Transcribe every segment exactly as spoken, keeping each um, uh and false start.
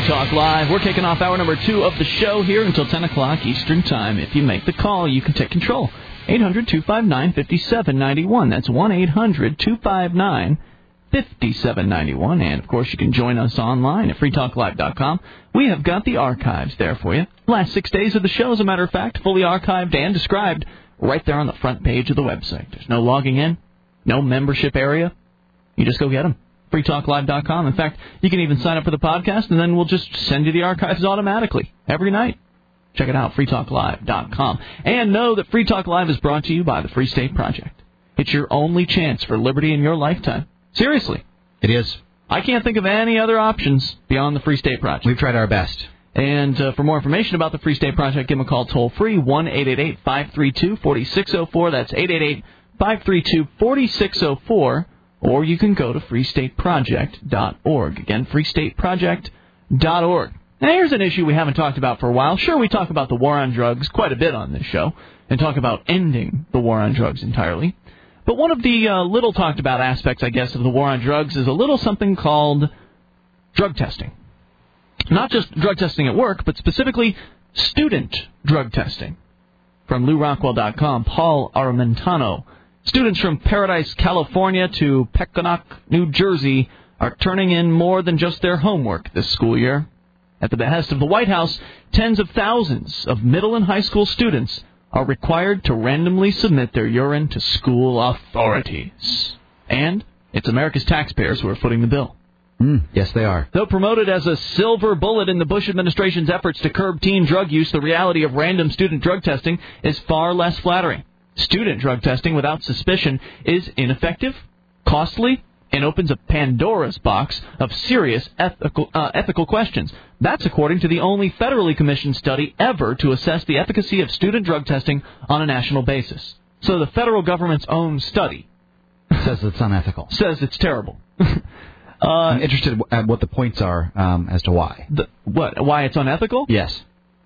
Talk Live. We're kicking off hour number two of the show here until ten o'clock Eastern Time. If you make the call, you can take control. eight hundred, two five nine, five seven nine one. That's one eight hundred, two five nine, five seven nine one. And, of course, you can join us online at free talk live dot com. We have got the archives there for you. Last six days of the show, as a matter of fact, fully archived and described right there on the front page of the website. There's no logging in, no membership area. You just go get them. free talk live dot com. In fact, you can even sign up for the podcast, and then we'll just send you the archives automatically every night. Check it out, free talk live dot com. And know that Free Talk Live is brought to you by the Free State Project. It's your only chance for liberty in your lifetime. Seriously. It is. I can't think of any other options beyond the Free State Project. We've tried our best. And uh, for more information about the Free State Project, give them a call toll-free, one eight eight eight, five three two, four six zero four. That's eight eight eight, five three two, four six zero four. Or you can go to free state project dot org. Again, free state project dot org. Now, here's an issue we haven't talked about for a while. Sure, we talk about the war on drugs quite a bit on this show and talk about ending the war on drugs entirely. But one of the uh, little talked about aspects, I guess, of the war on drugs is a little something called drug testing. Not just drug testing at work, but specifically student drug testing. From Lou Rockwell dot com, Paul Armentano. Students from Paradise, California to Pecknock, New Jersey are turning in more than just their homework this school year. At the behest of the White House, tens of thousands of middle and high school students are required to randomly submit their urine to school authorities. And it's America's taxpayers who are footing the bill. Mm, yes, they are. Though promoted as a silver bullet in the Bush administration's efforts to curb teen drug use, the reality of random student drug testing is far less flattering. Student drug testing without suspicion is ineffective, costly, and opens a Pandora's box of serious ethical, uh, ethical questions. That's according to the only federally commissioned study ever to assess the efficacy of student drug testing on a national basis. So the federal government's own study says it's unethical. Says it's terrible. uh, I'm interested in what the points are um, as to why. The, what? Why it's unethical? Yes.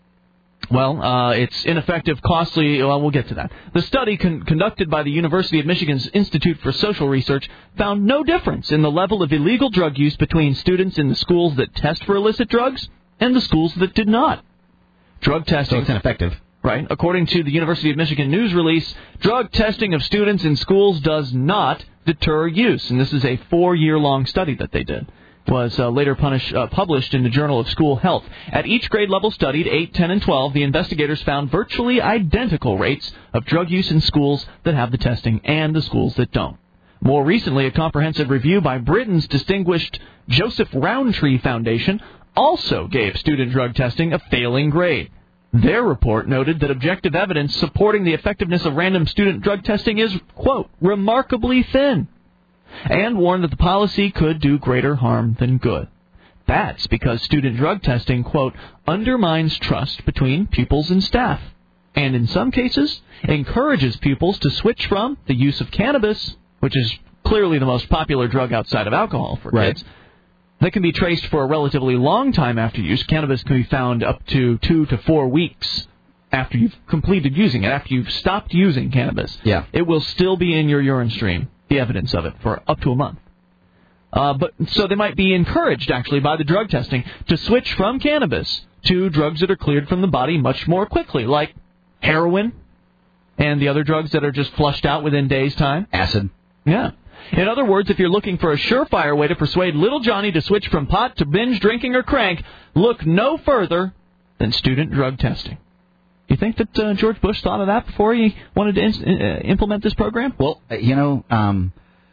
Well, uh, it's ineffective, costly. Well, we'll get to that. The study con- conducted by the University of Michigan's Institute for Social Research found no difference in the level of illegal drug use between students in the schools that test for illicit drugs and the schools that did not. Drug testing... So it's ineffective. Right. According to the University of Michigan news release, drug testing of students in schools does not deter use. And this is a four-year-long study that they did. Was uh, later punish, uh, published in the Journal of School Health. At each grade level studied, eight, ten, and twelve, the investigators found virtually identical rates of drug use in schools that have the testing and the schools that don't. More recently, a comprehensive review by Britain's distinguished Joseph Rowntree Foundation also gave student drug testing a failing grade. Their report noted that objective evidence supporting the effectiveness of random student drug testing is, quote, remarkably thin, and warned that the policy could do greater harm than good. That's because student drug testing, quote, undermines trust between pupils and staff, and in some cases encourages pupils to switch from the use of cannabis, which is clearly the most popular drug outside of alcohol for right. kids, that can be traced for a relatively long time after use. Cannabis can be found up to two to four weeks after you've completed using it, after you've stopped using cannabis. Yeah. It will still be in your urine stream, the evidence of it, for up to a month. Uh, but so they might be encouraged, actually, by the drug testing to switch from cannabis to drugs that are cleared from the body much more quickly, like heroin and the other drugs that are just flushed out within days' time. Acid. Yeah. In other words, if you're looking for a surefire way to persuade little Johnny to switch from pot to binge drinking or crank, look no further than student drug testing. You think that uh, George Bush thought of that before he wanted to in- uh, implement this program? Well, you know, um,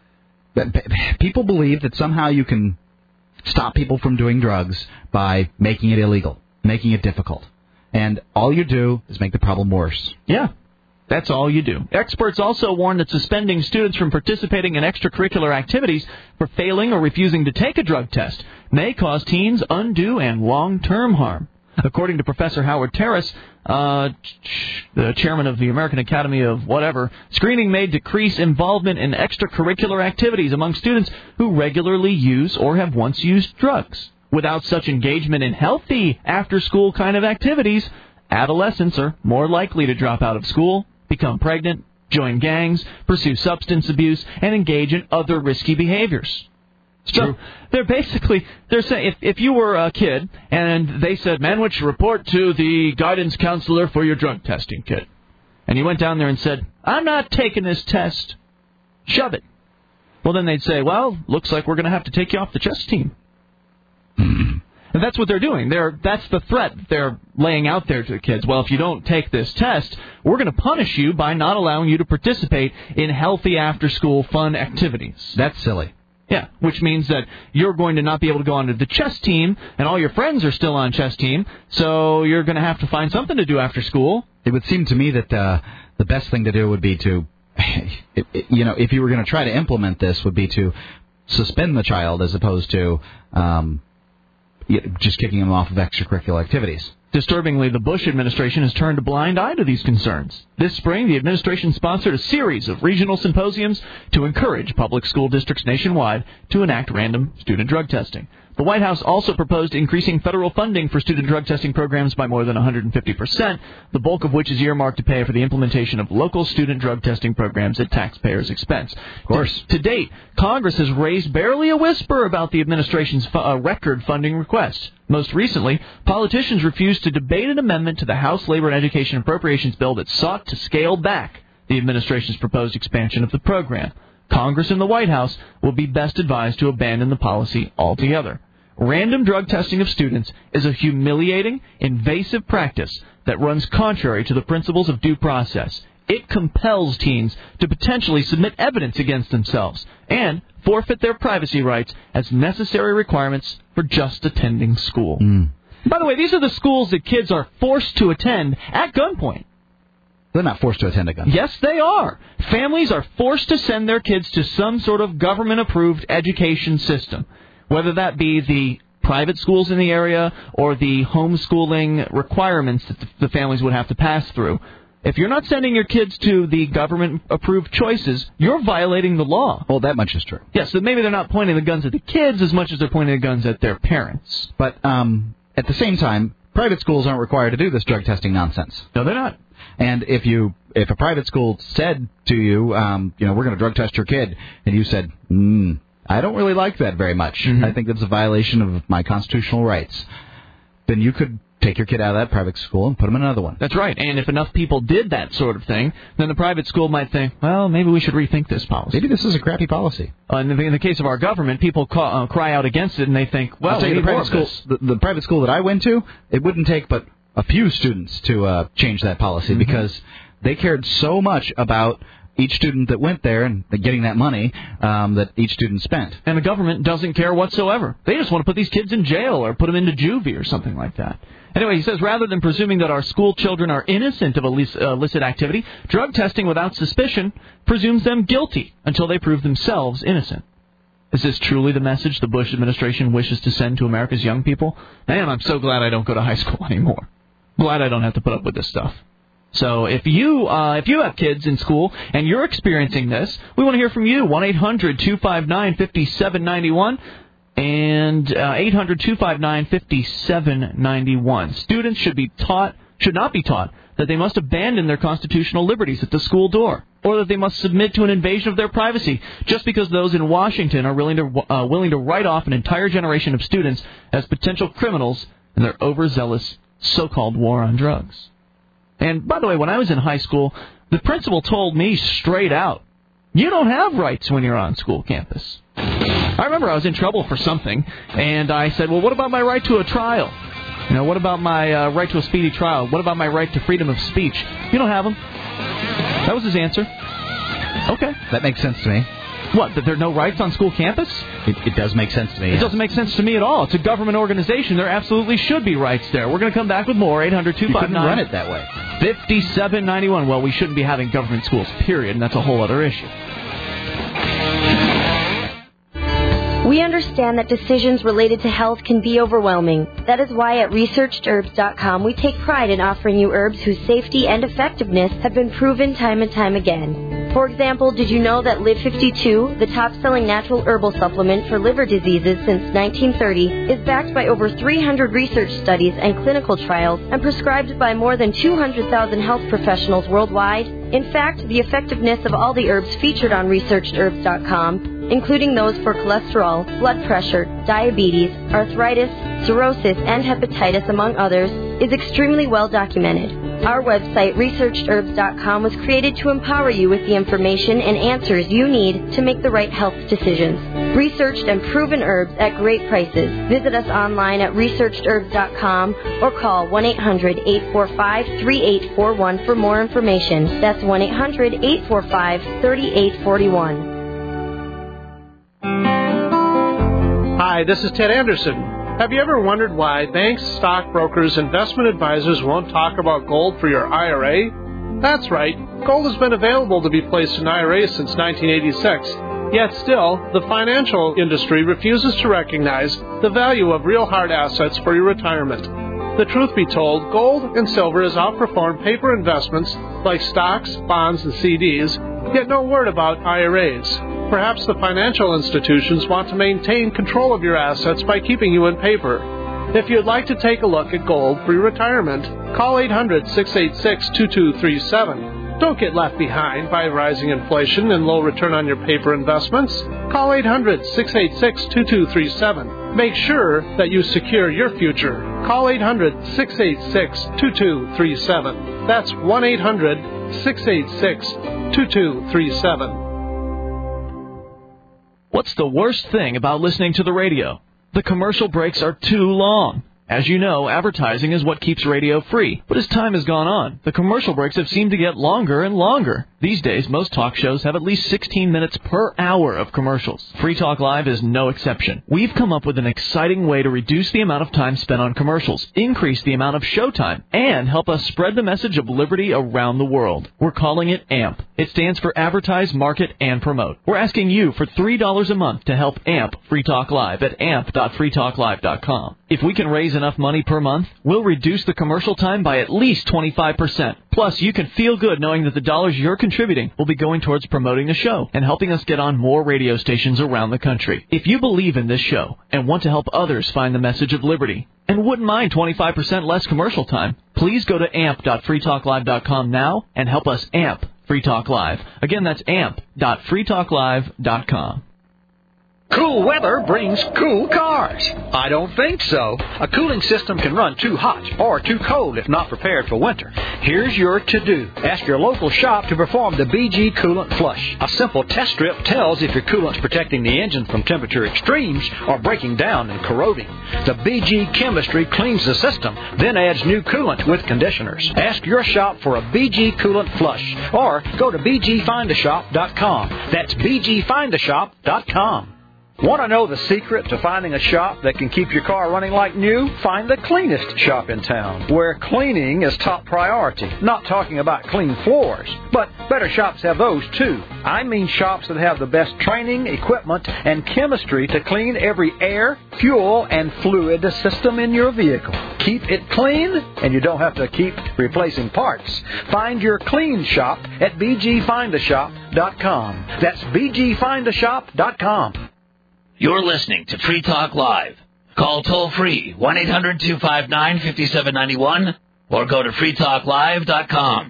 people believe that somehow you can stop people from doing drugs by making it illegal, making it difficult. And all you do is make the problem worse. Yeah. That's all you do. Experts also warn that suspending students from participating in extracurricular activities for failing or refusing to take a drug test may cause teens undue and long-term harm. According to Professor Howard Terrace, uh, the chairman of the American Academy of whatever, screening may decrease involvement in extracurricular activities among students who regularly use or have once used drugs. Without such engagement in healthy after-school kind of activities, adolescents are more likely to drop out of school, become pregnant, join gangs, pursue substance abuse, and engage in other risky behaviors. So True. they're basically, they're saying, if, if you were a kid and they said, Manwich, report to the guidance counselor for your drug testing kit. And you went down there and said, I'm not taking this test. Shove it. Well, then they'd say, well, looks like we're going to have to take you off the chess team. And that's what they're doing. They're, that's the threat they're laying out there to the kids. Well, if you don't take this test, we're going to punish you by not allowing you to participate in healthy after-school fun activities. That's silly. Yeah, which means that you're going to not be able to go onto the chess team, and all your friends are still on chess team, so you're going to have to find something to do after school. It would seem to me that uh, the best thing to do would be to, it, it, you know, if you were going to try to implement this, would be to suspend the child as opposed to um, just kicking him off of extracurricular activities. Disturbingly, the Bush administration has turned a blind eye to these concerns. This spring, the administration sponsored a series of regional symposiums to encourage public school districts nationwide to enact random student drug testing. The White House also proposed increasing federal funding for student drug testing programs by more than one hundred fifty percent, the bulk of which is earmarked to pay for the implementation of local student drug testing programs at taxpayers' expense. Of course. To, to date, Congress has raised barely a whisper about the administration's fu- uh, record funding request. Most recently, politicians refused to debate an amendment to the House Labor and Education Appropriations Bill that sought to scale back the administration's proposed expansion of the program. Congress and the White House will be best advised to abandon the policy altogether. Random drug testing of students is a humiliating, invasive practice that runs contrary to the principles of due process. It compels teens to potentially submit evidence against themselves and forfeit their privacy rights as necessary requirements for just attending school. Mm. By the way, these are the schools that kids are forced to attend at gunpoint. They're not forced to attend a gun. Yes, they are. Families are forced to send their kids to some sort of government-approved education system, whether that be the private schools in the area or the homeschooling requirements that the families would have to pass through. If you're not sending your kids to the government-approved choices, you're violating the law. Well, that much is true. Yes, so maybe they're not pointing the guns at the kids as much as they're pointing the guns at their parents. But um, at the same time, private schools aren't required to do this drug testing nonsense. No, they're not. And if you, if a private school said to you, um, you know, we're going to drug test your kid, and you said, hmm, I don't really like that very much. Mm-hmm. I think that's a violation of my constitutional rights. Then you could take your kid out of that private school and put them in another one. That's right. And if enough people did that sort of thing, then the private school might think, well, maybe we should rethink this policy. Maybe this is a crappy policy. Uh, in, the, in the case of our government, people call, uh, cry out against it, and they think, well, I'll tell we you, the need more private of school, the, the private school that I went to, it wouldn't take but a few students to uh, change that policy mm-hmm. because they cared so much about each student that went there and getting that money um, that each student spent. And the government doesn't care whatsoever. They just want to put these kids in jail or put them into juvie or something like that. Anyway, he says, rather than presuming that our school children are innocent of illicit activity, drug testing without suspicion presumes them guilty until they prove themselves innocent. Is this truly the message the Bush administration wishes to send to America's young people? Man, I'm so glad I don't go to high school anymore. Glad I don't have to put up with this stuff. So if you uh, if you have kids in school and you're experiencing this, we want to hear from you. one eight hundred two five nine five seven nine one and uh, eight hundred two five nine five seven nine one. Students should be taught should not be taught that they must abandon their constitutional liberties at the school door, or that they must submit to an invasion of their privacy just because those in Washington are willing to uh, willing to write off an entire generation of students as potential criminals in their overzealous so-called war on drugs. And, by the way, when I was in high school, the principal told me straight out, you don't have rights when you're on school campus. I remember I was in trouble for something, and I said, well, what about my right to a trial? You know, what about my uh, right to a speedy trial? What about my right to freedom of speech? You don't have them. That was his answer. Okay. That makes sense to me. What, that there are no rights on school campus? It, it does make sense to me. It yeah. doesn't make sense to me at all. It's a government organization. There absolutely should be rights there. We're going to come back with more. eight hundred two five nine You couldn't run it that way. five seven nine one. Well, we shouldn't be having government schools, period, and that's a whole other issue. We understand that decisions related to health can be overwhelming. That is why at researched herbs dot com we take pride in offering you herbs whose safety and effectiveness have been proven time and time again. For example, did you know that Live fifty-two, the top-selling natural herbal supplement for liver diseases since nineteen thirty, is backed by over three hundred research studies and clinical trials and prescribed by more than two hundred thousand health professionals worldwide? In fact, the effectiveness of all the herbs featured on researched herbs dot com, including those for cholesterol, blood pressure, diabetes, arthritis, cirrhosis, and hepatitis, among others, is extremely well documented. Our website, researched herbs dot com, was created to empower you with the information and answers you need to make the right health decisions. Researched and proven herbs at great prices. Visit us online at researched herbs dot com or call one eight hundred, eight four five, three eight four one for more information. That's one eight hundred, eight four five, three eight four one. Hi, this is Ted Anderson. Have you ever wondered why banks, stockbrokers, investment advisors won't talk about gold for your I R A? That's right. Gold has been available to be placed in I R As since nineteen eighty-six. Yet still, the financial industry refuses to recognize the value of real hard assets for your retirement. The truth be told, gold and silver has outperformed paper investments like stocks, bonds, and C Ds, yet no word about I R As. Perhaps the financial institutions want to maintain control of your assets by keeping you in paper. If you'd like to take a look at gold for your retirement, call eight hundred, six eight six, two two three seven. Don't get left behind by rising inflation and low return on your paper investments. Call eight hundred, six eight six, two two three seven. Make sure that you secure your future. Call eight hundred, six eight six, two two three seven. That's one eight hundred, six eight six, two two three seven. What's the worst thing about listening to the radio? The commercial breaks are too long. As you know, advertising is what keeps radio free. But as time has gone on, the commercial breaks have seemed to get longer and longer. These days, most talk shows have at least sixteen minutes per hour of commercials. Free Talk Live is no exception. We've come up with an exciting way to reduce the amount of time spent on commercials, increase the amount of show time, and help us spread the message of liberty around the world. We're calling it A M P. It stands for Advertise, Market, and Promote. We're asking you for three dollars a month to help A M P Free Talk Live at amp dot free talk live dot com. If we can raise enough money per month, we'll reduce the commercial time by at least twenty-five percent. Plus, you can feel good knowing that the dollars you're contributing will be going towards promoting the show and helping us get on more radio stations around the country. If you believe in this show and want to help others find the message of liberty and wouldn't mind twenty-five percent less commercial time, please go to amp dot free talk live dot com now and help us amp Free Talk Live. Again, that's amp dot free talk live dot com. Cool weather brings cool cars. I don't think so. A cooling system can run too hot or too cold if not prepared for winter. Here's your to-do. Ask your local shop to perform the B G Coolant Flush. A simple test strip tells if your coolant's protecting the engine from temperature extremes or breaking down and corroding. The B G chemistry cleans the system, then adds new coolant with conditioners. Ask your shop for a B G Coolant Flush or go to b g find a shop dot com. That's b g find a shop dot com. Want to know the secret to finding a shop that can keep your car running like new? Find the cleanest shop in town, where cleaning is top priority. Not talking about clean floors, but better shops have those too. I mean shops that have the best training, equipment, and chemistry to clean every air, fuel, and fluid system in your vehicle. Keep it clean, and you don't have to keep replacing parts. Find your clean shop at b g find a shop dot com. That's b g find a shop dot com. You're listening to Free Talk Live. Call toll-free one eight hundred two five nine five seven nine one or go to free talk live dot com.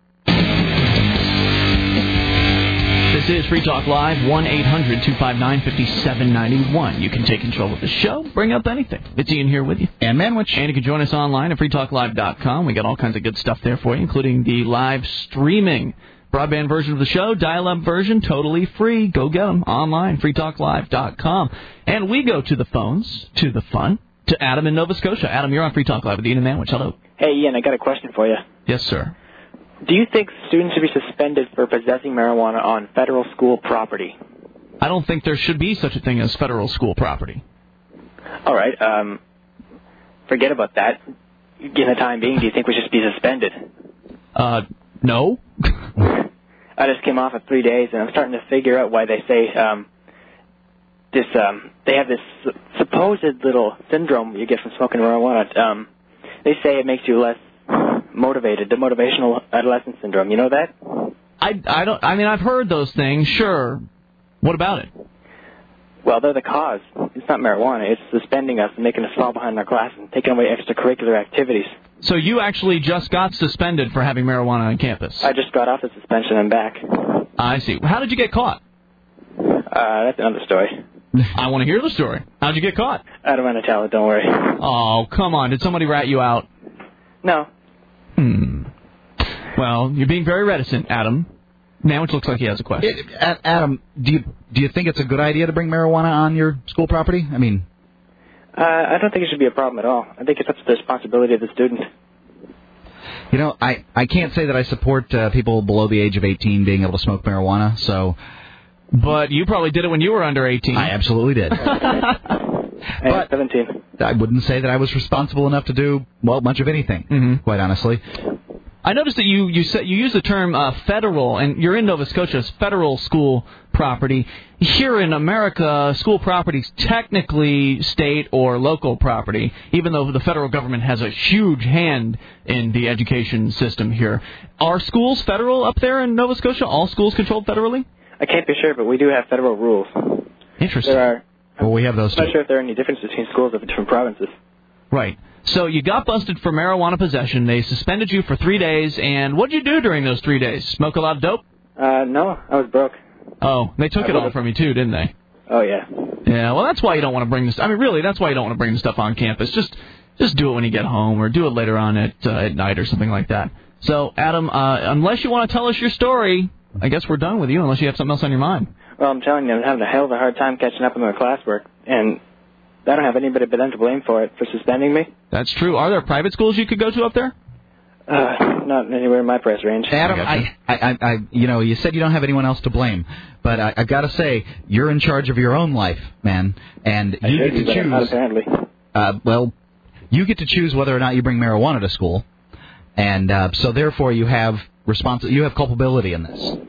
This is Free Talk Live, one eight hundred two five nine five seven nine one. You can take control of the show, bring up anything. It's Ian here with you. And Manwich. And you can join us online at free talk live dot com. We got all kinds of good stuff there for you, including the live streaming broadband version of the show, dial-up version, totally free. Go get them online, free talk live dot com. And we go to the phones, to the fun, to Adam in Nova Scotia. Adam, you're on Free Talk Live with Ian and Manwich. Hello. Hey, Ian, I got a question for you. Yes, sir. Do you think students should be suspended for possessing marijuana on federal school property? I don't think there should be such a thing as federal school property. All right. Um, forget about that. Given the time being, do you think we should be suspended? Uh, no. I just came off of three days, and I'm starting to figure out why they say um, this. Um, they have this supposed little syndrome you get from smoking marijuana. Um, they say it makes you less motivated, the motivational adolescent syndrome. You know that? I, I don't. I mean, I've heard those things. Sure. What about it? Well, they're the cause. It's not marijuana. It's suspending us and making us fall behind our classes and taking away extracurricular activities. So you actually just got suspended for having marijuana on campus? I just got off the suspension and back. I see. How did you get caught? Uh, that's another story. I want to hear the story. How'd you get caught? I don't want to tell it. Don't worry. Oh, come on. Did somebody rat you out? No. Hmm. Well, you're being very reticent, Adam. Now it looks like he has a question. It, Adam, do you do you think it's a good idea to bring marijuana on your school property? I mean, uh, I don't think it should be a problem at all. I think it's up to the responsibility of the student. You know, I, I can't say that I support uh, people below the age of eighteen being able to smoke marijuana, so... But you probably did it when you were under eighteen. I absolutely did. But seventeen. I wouldn't say that I was responsible enough to do, well, much of anything, mm-hmm. quite honestly. I noticed that you you, said, you use the term uh, federal, and you're in Nova Scotia's federal school property. Here in America, school property is technically state or local property, even though the federal government has a huge hand in the education system here. Are schools federal up there in Nova Scotia? All schools controlled federally? I can't be sure, but we do have federal rules. Interesting. There are. Well, we have those I'm too. not sure if there are any differences between schools of different provinces. Right. So you got busted for marijuana possession. They suspended you for three days. And what did you do during those three days? Smoke a lot of dope? Uh, no, I was broke. Oh, they took I it all would've... from you too, didn't they? Oh, yeah. Yeah, well, that's why you don't want to bring this... I mean, really, that's why you don't want to bring the stuff on campus. Just just do it when you get home or do it later on at, uh, at night or something like that. So, Adam, uh, unless you want to tell us your story, I guess we're done with you unless you have something else on your mind. Well, I'm telling you, I'm having a hell of a hard time catching up on my classwork, and I don't have anybody but them to blame for it, for suspending me. That's true. Are there private schools you could go to up there? Uh, not anywhere in my price range. Adam, I, I, I, I, you know, you said you don't have anyone else to blame, but I, I got to say, you're in charge of your own life, man, and I you should get to be, but I'm not, choose. apparently. Uh, well, you get to choose whether or not you bring marijuana to school, and uh, so therefore you have responsi- you have culpability in this.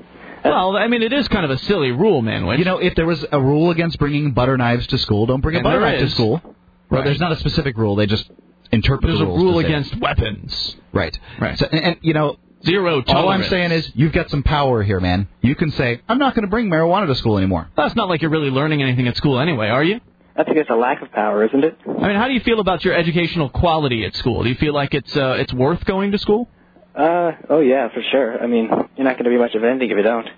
Well, I mean, it is kind of a silly rule, man. You know, if there was a rule against bringing butter knives to school, don't bring a And butter there knife to is. school. Well, Right. there's not a specific rule. They just interpret There's the a rules. rule to say. against weapons. Right. Right. So, and, and, you know, Zero tolerance. all I'm saying is you've got some power here, man. You can say, I'm not going to bring marijuana to school anymore. Well, it's not like you're really learning anything at school anyway, are you? I think it's a lack of power, isn't it? I mean, how do you feel about your educational quality at school? Do you feel like it's uh, it's worth going to school? Uh, oh yeah, for sure. I mean, you're not going to be much of anything if you don't.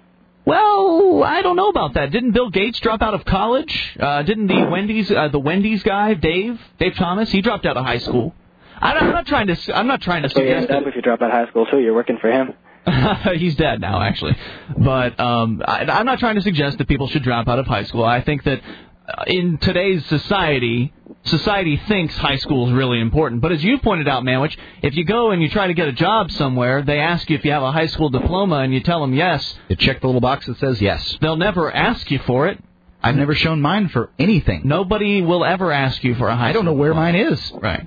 Well, I don't know about that. Didn't Bill Gates drop out of college? Uh, didn't the Wendy's uh, the Wendy's guy, Dave Dave Thomas, he dropped out of high school? I don't, I'm not trying to I'm not trying to So you suggest end up if you drop out of high school too. You're working for him. that he's dead now, actually. But um, I, I'm not trying to suggest that people should drop out of high school. I think that uh, in today's society, society thinks high school is really important. But as you pointed out, Manwich, if you go and you try to get a job somewhere, they ask you if you have a high school diploma, and you tell them yes. You check the little box that says yes. They'll never ask you for it. I've never shown mine for anything. Nobody will ever ask you for a high I don't know school where diploma. mine is. Right.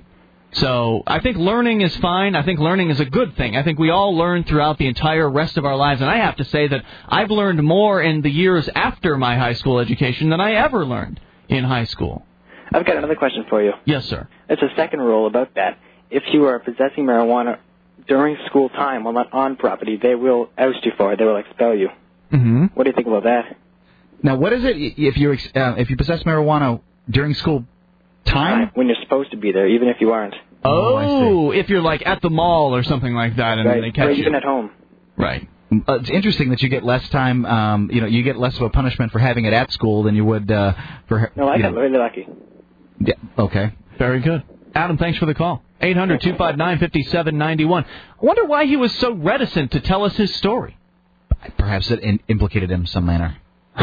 So I think learning is fine. I think learning is a good thing. I think we all learn throughout the entire rest of our lives. And I have to say that I've learned more in the years after my high school education than I ever learned in high school. I've got another question for you. Yes, sir. It's a second rule about that. If you are possessing marijuana during school time while not on property, they will oust you for it. They will expel you. Mm-hmm. What do you think about that? Now, what is it if you uh, if you possess marijuana during school time? When you're supposed to be there, even if you aren't. Oh, Oh, if you're like at the mall or something like that, and Right. they catch or you. even at home. Right. Uh, it's interesting that you get less time. Um, you know, you get less of a punishment for having it at school than you would uh, for. No, I you got know. really lucky. Yeah. Okay. Very good. Adam, thanks for the call. eight hundred two five nine five seven nine one. I wonder why he was so reticent to tell us his story. Perhaps it in- implicated him in some manner.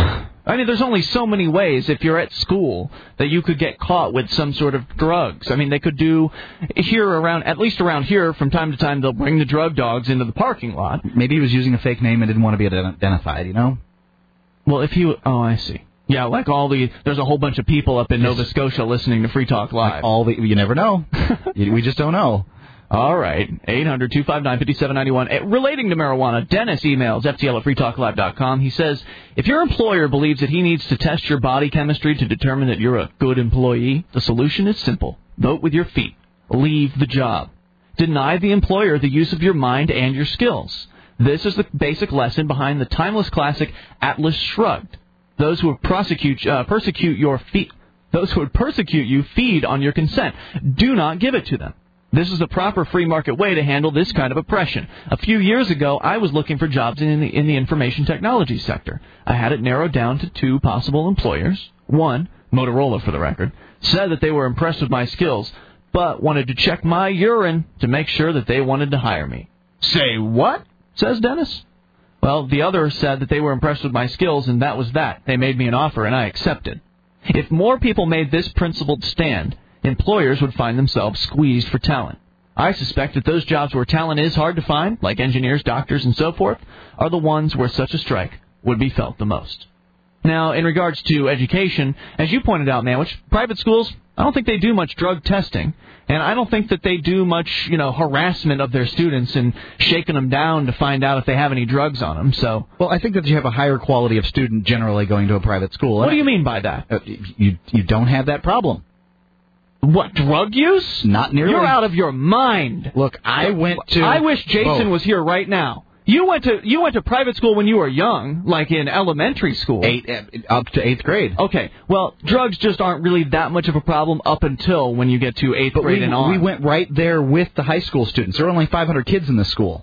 I mean, there's only so many ways if you're at school that you could get caught with some sort of drugs. I mean, they could do here around, at least around here, from time to time, they'll bring the drug dogs into the parking lot. Maybe he was using a fake name and didn't want to be ident- identified. You know. Well, if you, oh, I see. Yeah, like all the, there's a whole bunch of people up in Yes. Nova Scotia listening to Free Talk Live. Like all the, you never know. You- we just don't know. All right. eight hundred two five nine five seven nine one. Relating to marijuana, Dennis emails F T L at free talk live dot com. He says, if your employer believes that he needs to test your body chemistry to determine that you're a good employee, the solution is simple. Vote with your feet. Leave the job. Deny the employer the use of your mind and your skills. This is the basic lesson behind the timeless classic Atlas Shrugged. Those who would prosecute, uh, persecute your feet, those who would persecute you feed on your consent. Do not give it to them. This is the proper free market way to handle this kind of oppression. A few years ago, I was looking for jobs in the, in the information technology sector. I had it narrowed down to two possible employers. One, Motorola for the record, said that they were impressed with my skills, but wanted to check my urine to make sure that they wanted to hire me. Say what? Says Dennis. Well, the other said that they were impressed with my skills, and that was that. They made me an offer, and I accepted. If more people made this principled stand, employers would find themselves squeezed for talent. I suspect that those jobs where talent is hard to find, like engineers, doctors, and so forth, are the ones where such a strike would be felt the most. Now, in regards to education, as you pointed out, Manwich, private schools, I don't think they do much drug testing, and I don't think that they do much, you know, harassment of their students and shaking them down to find out if they have any drugs on them. So, well, I think that you have a higher quality of student generally going to a private school. What do you mean by that? Uh, you you don't have that problem. What, drug use? Not nearly. You're out of your mind. Look, I went to. I wish Jason both. was here right now. You went to you went to private school when you were young, like in elementary school. Eight, up to eighth grade. Okay, well, drugs just aren't really that much of a problem up until when you get to eighth but grade we, and on. We went right there with the high school students. There are only five hundred kids in this school.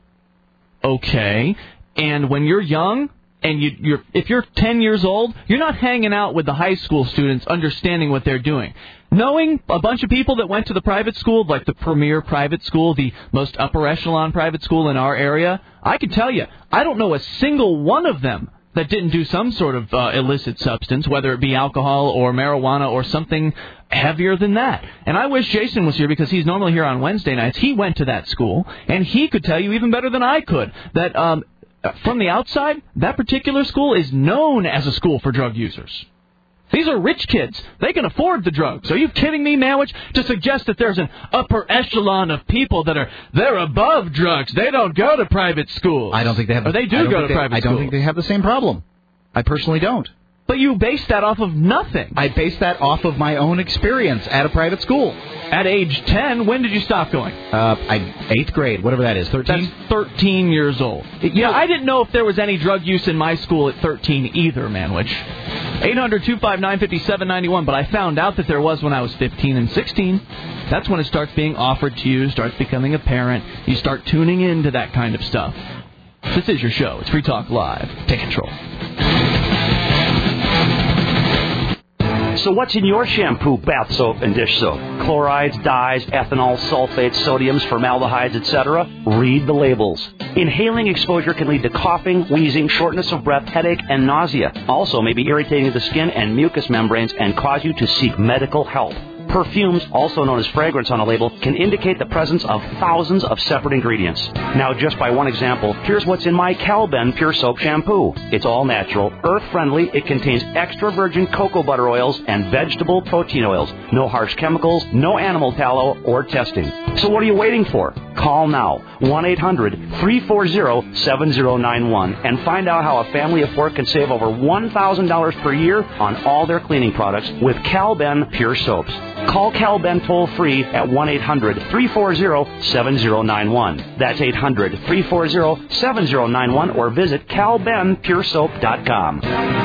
Okay, and when you're young, and you, you're if you're ten years old, you're not hanging out with the high school students understanding what they're doing. Knowing a bunch of people that went to the private school, like the premier private school, the most upper echelon private school in our area, I can tell you, I don't know a single one of them that didn't do some sort of uh, illicit substance, whether it be alcohol or marijuana or something heavier than that. And I wish Jason was here because he's normally here on Wednesday nights. He went to that school, and he could tell you even better than I could that um, from the outside, that particular school is known as a school for drug users. These are rich kids. They can afford the drugs. Are you kidding me, Manwich, to suggest that there's an upper echelon of people that are they're above drugs? They don't go to private schools. I don't think they have. Or they do go to they, private I schools. don't think they have the same problem. I personally don't. But you base that off of nothing. I base that off of my own experience at a private school. At age ten, when did you stop going? Uh, I, eighth grade, whatever that is, thirteen? That's thirteen years old. Yeah, I didn't know if there was any drug use in my school at thirteen either, Manwich. eight hundred, two five nine, five seven nine one, but I found out that there was when I was fifteen and sixteen. That's when it starts being offered to you, starts becoming apparent. You start tuning into that kind of stuff. This is your show. It's Free Talk Live. Take control. So what's in your shampoo, bath soap, and dish soap? Chlorides, dyes, ethanol, sulfates, sodiums, formaldehydes, et cetera? Read the labels. Inhaling exposure can lead to coughing, wheezing, shortness of breath, headache, and nausea. Also may be irritating to the skin and mucous membranes and cause you to seek medical help. Perfumes, also known as fragrance on a label, can indicate the presence of thousands of separate ingredients. Now, just by one example, here's what's in my Calben Pure Soap Shampoo. It's all natural, earth-friendly, it contains extra virgin cocoa butter oils and vegetable protein oils. No harsh chemicals, no animal tallow, or testing. So what are you waiting for? Call now, one eight hundred, three four zero, seven zero nine one, and find out how a family of four can save over one thousand dollars per year on all their cleaning products with Calben Pure Soaps. Call Calben toll-free at one eight hundred, three four zero, seven zero nine one. That's eight hundred, three four zero, seven zero nine one, or visit cal ben pure soap dot com.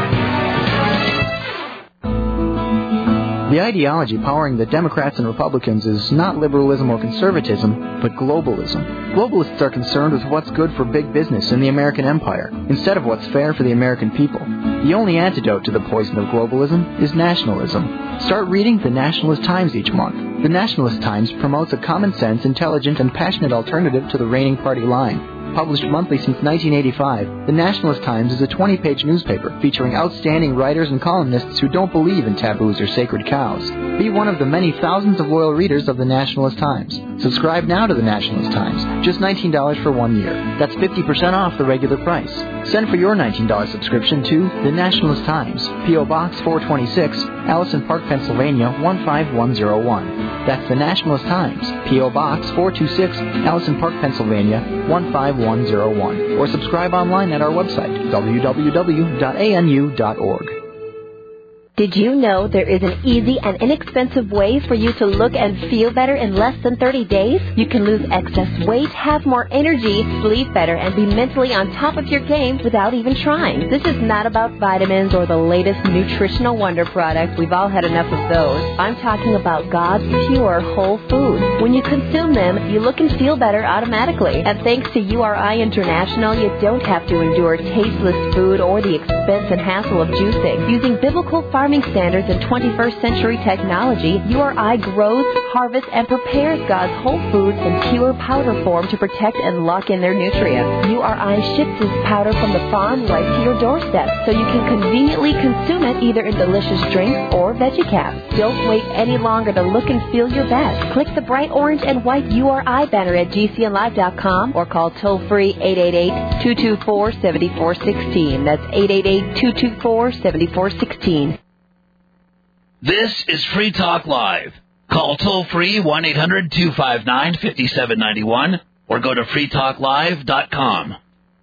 The ideology powering the Democrats and Republicans is not liberalism or conservatism, but globalism. Globalists are concerned with what's good for big business in the American empire, instead of what's fair for the American people. The only antidote to the poison of globalism is nationalism. Start reading the Nationalist Times each month. The Nationalist Times promotes a common-sense, intelligent, and passionate alternative to the reigning party line. Published monthly since nineteen eighty-five, the Nationalist Times is a twenty-page newspaper featuring outstanding writers and columnists who don't believe in taboos or sacred cows. Be one of the many thousands of loyal readers of the Nationalist Times. Subscribe now to the Nationalist Times, just nineteen dollars for one year. That's fifty percent off the regular price. Send for your nineteen dollars subscription to the Nationalist Times, P O. Box four twenty-six, Allison Park, Pennsylvania one five one zero one. That's the Nationalist Times, P O. Box four twenty-six, Allison Park, Pennsylvania one five one zero one. Or subscribe online at our website, w w w dot a n u dot org. Did you know there is an easy and inexpensive way for you to look and feel better in less than thirty days? You can lose excess weight, have more energy, sleep better, and be mentally on top of your game without even trying. This is not about vitamins or the latest nutritional wonder products. We've all had enough of those. I'm talking about God's pure whole foods. When you consume them, you look and feel better automatically. And thanks to U R I International, you don't have to endure tasteless food or the expense and hassle of juicing. Using biblical farming standards and twenty-first century technology, U R I grows, harvests, and prepares God's whole foods in pure powder form to protect and lock in their nutrients. U R I ships this powder from the farm right to your doorstep, so you can conveniently consume it either in delicious drinks or veggie caps. Don't wait any longer to look and feel your best. Click the bright orange and white U R I banner at G C N live dot com or call toll-free eight eight eight, two two four, seven four one six. That's eight eight eight, two two four, seven four one six. This is Free Talk Live. Call toll-free one eight hundred, two five nine, five seven nine one or go to free talk live dot com.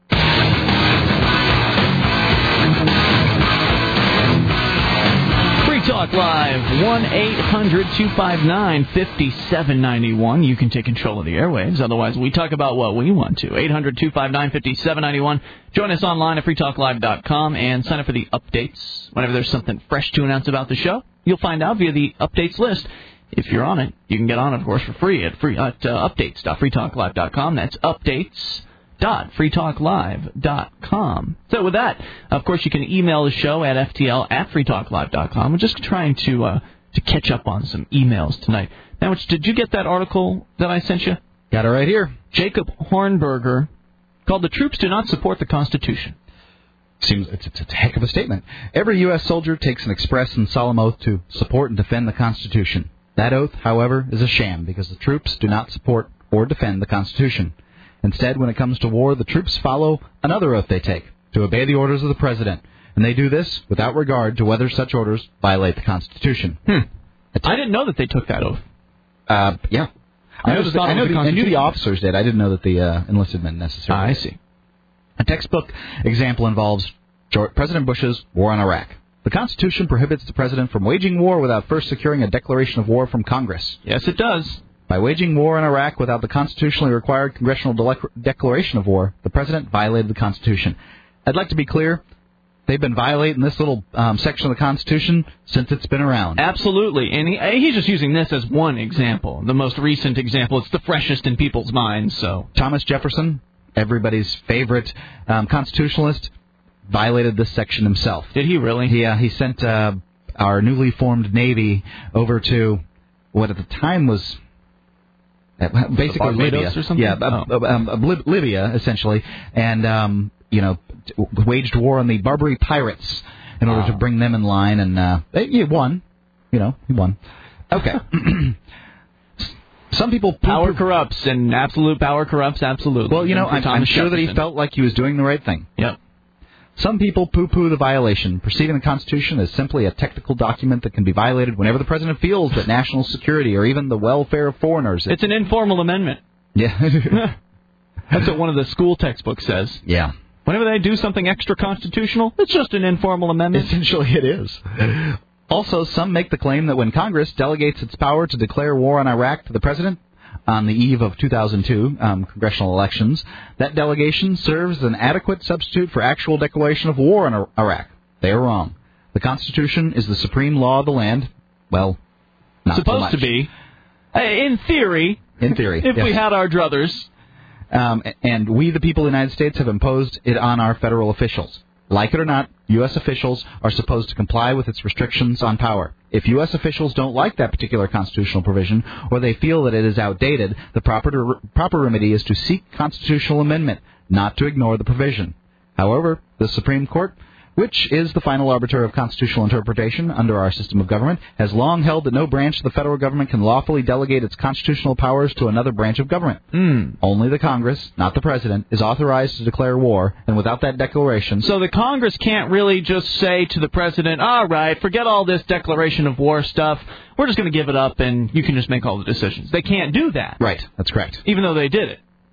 Free Talk Live, one eight hundred, two five nine, five seven nine one. You can take control of the airwaves. Otherwise, we talk about what we want to. eight hundred, two five nine, five seven nine one. Join us online at free talk live dot com and sign up for the updates. Whenever there's something fresh to announce about the show, you'll find out via the updates list. If you're on it, you can get on it, of course, for free at, free, at uh, updates dot free talk live dot com. That's updates dot free talk live dot com. So with that, of course, you can email the show at f t l at free talk live dot com. We're just trying to uh, to catch up on some emails tonight. Now, did you get that article that I sent you? Got it right here. Jacob Hornberger called "The Troops Do Not Support the Constitution." Seems it's, it's a heck of a statement. Every U S soldier takes an express and solemn oath to support and defend the Constitution. That oath, however, is a sham because the troops do not support or defend the Constitution. Instead, when it comes to war, the troops follow another oath they take, to obey the orders of the President. And they do this without regard to whether such orders violate the Constitution. Hmm. I didn't know that they took that oath. Uh, yeah. I, I, know just that, thought I, know it was the, the I knew the officers did. I didn't know that the uh, enlisted men necessarily ah, I did. see. A textbook example involves President Bush's war on Iraq. The Constitution prohibits the President from waging war without first securing a declaration of war from Congress. Yes, it does. By waging war in Iraq without the constitutionally required congressional de- declaration of war, the President violated the Constitution. I'd like to be clear. They've been violating this little um, section of the Constitution since it's been around. Absolutely. And he, he's just using this as one example, the most recent example. It's the freshest in people's minds. So Thomas Jefferson, everybody's favorite um, constitutionalist, violated this section himself. Did he really? He, uh, he sent uh, our newly formed Navy over to what at the time was basically Libya. Or something? Yeah, oh. um, um, Lib- Libya, essentially. And, um, you know, waged war on the Barbary pirates in order wow. to bring them in line. And uh, he won. You know, he won. Okay. Some people... Power corrupts, and absolute power corrupts absolutely. Well, you know, I'm, I'm sure Jefferson. that he felt like he was doing the right thing. Yep. Some people poo-poo the violation, perceiving the Constitution as simply a technical document that can be violated whenever the President feels that national security or even the welfare of foreigners... It's an informal amendment. Yeah. That's what one of the school textbooks says. Yeah. Whenever they do something extra-constitutional, it's just an informal amendment. Essentially it is. Also, some make the claim that when Congress delegates its power to declare war on Iraq to the President on the eve of two thousand two um, congressional elections, that delegation serves as an adequate substitute for actual declaration of war on Iraq. They are wrong. The Constitution is the supreme law of the land. Well, not supposed so much. to be. In theory. In theory. If yes. we had our druthers. Um, and we, the people of the United States, have imposed it on our federal officials. Like it or not, U S officials are supposed to comply with its restrictions on power. If U S officials don't like that particular constitutional provision, or they feel that it is outdated, the proper proper remedy is to seek constitutional amendment, not to ignore the provision. However, the Supreme Court, which is the final arbiter of constitutional interpretation under our system of government, has long held that no branch of the federal government can lawfully delegate its constitutional powers to another branch of government. Mm. Only the Congress, not the President, is authorized to declare war, and without that declaration... So the Congress can't really just say to the President, all right, forget all this declaration of war stuff, we're just going to give it up and you can just make all the decisions. They can't do that. Right, that's correct. Even though they did it.